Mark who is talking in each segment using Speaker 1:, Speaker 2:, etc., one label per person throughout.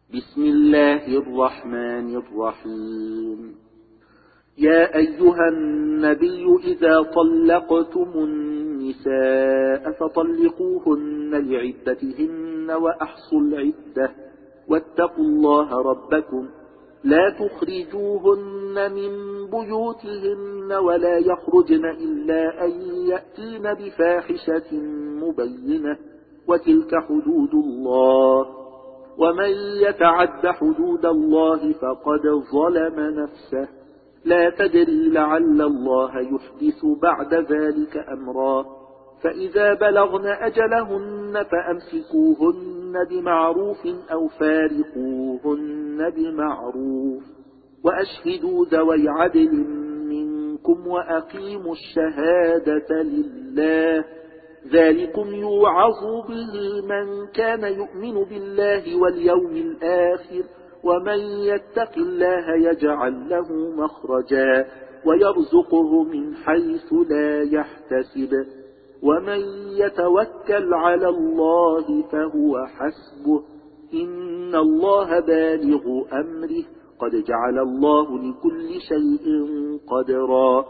Speaker 1: بسم الله الرحمن الرحيم. يا أيها النبي إذا طلقتم النساء فطلقوهن لعدتهن وأحصوا العدة واتقوا الله ربكم لا تخرجوهن من بيوتهن ولا يخرجن إلا أن يأتين بفاحشة مبينة وتلك حدود الله ومن يتعد حدود الله فقد ظلم نفسه لا تدري لعل الله يحدث بعد ذلك أمرا فإذا بلغن أجلهن فأمسكوهن بمعروف أو فارقوهن بمعروف وأشهدوا ذوي عدل منكم وأقيموا الشهادة لله ذلكم يوعظ به من كان يؤمن بالله واليوم الآخر ومن يتق الله يجعل له مخرجا ويرزقه من حيث لا يحتسب ومن يتوكل على الله فهو حسبه إن الله بالغ أمره قد جعل الله لكل شيء قدرا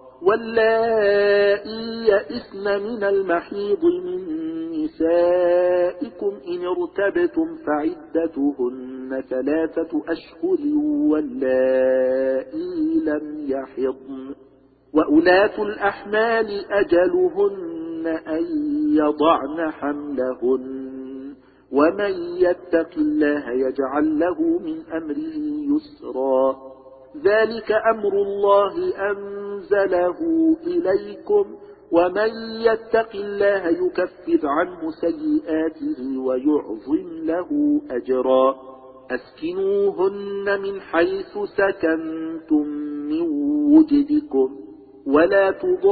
Speaker 1: واللائي يئسن من المحيض من نسائكم إن ارتبتم فعدتهن 3 أشهر واللائي لم يحضن وأولاة الأحمال أجلهن أن يضعن حملهن ومن يتق الله يجعل له من أمره يسرا ذلك أمر الله أنزله إليكم ومن يتق الله يكفر عنه سيئاته ويعظم له أجرا أسكنوهن من حيث سكنتم من وجدكم ولا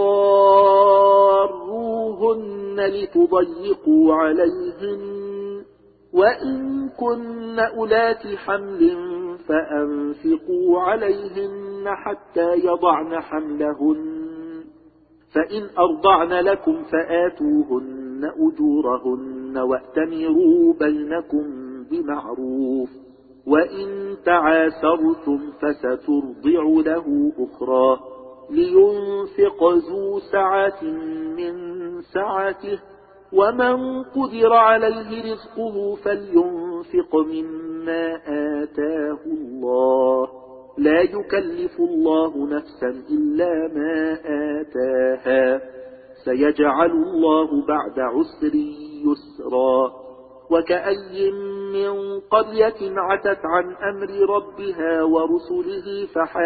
Speaker 1: تضاروهن لتضيقوا عليهن وإن كن أولات حمل فأنفقوا عليهن حتى يضعن حملهن فإن أرضعن لكم فآتوهن أجورهن وأتمروا بينكم بمعروف وإن تعاسرتم فسترضع له أخرى لينفق ذو سعة من سعته ومن قدر عليه رزقه فلينفق مما آتاه الله لا يكلف الله نفسا إلا ما آتاها سيجعل الله بعد عسر يسرا وكأي من قرية عتت عن أمر ربها ورسله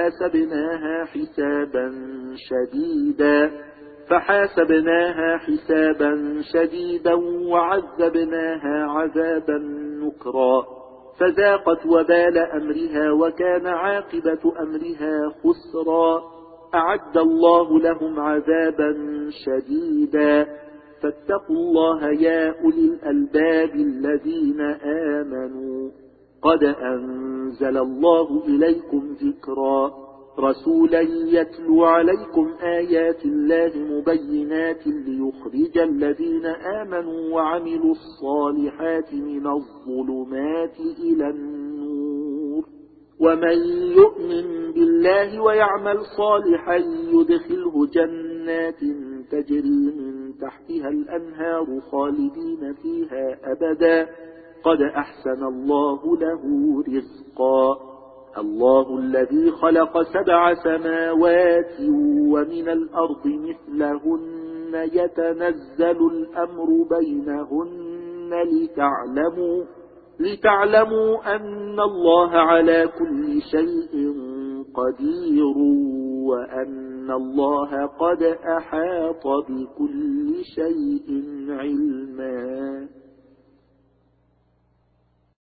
Speaker 1: فحاسبناها حسابا شديدا وعذبناها عذابا نكرا فذاقت وبال أمرها وكان عاقبة أمرها خسرا أعد الله لهم عذابا شديدا فاتقوا الله يا أولي الألباب الذين آمنوا قد أنزل الله إليكم ذكرا رسولا يتلو عليكم آيات الله مبينات ليخرج الذين آمنوا وعملوا الصالحات من الظلمات إلى النور ومن يؤمن بالله ويعمل صالحا يدخله جنات تجري من تحتها الأنهار خالدين فيها أبدا قد أحسن الله له رزقا الله الذي خلق 7 سماوات ومن الأرض مثلهن يتنزل الأمر بينهن لتعلموا أن الله على كل شيء قدير وأن الله قد أحاط بكل شيء علما.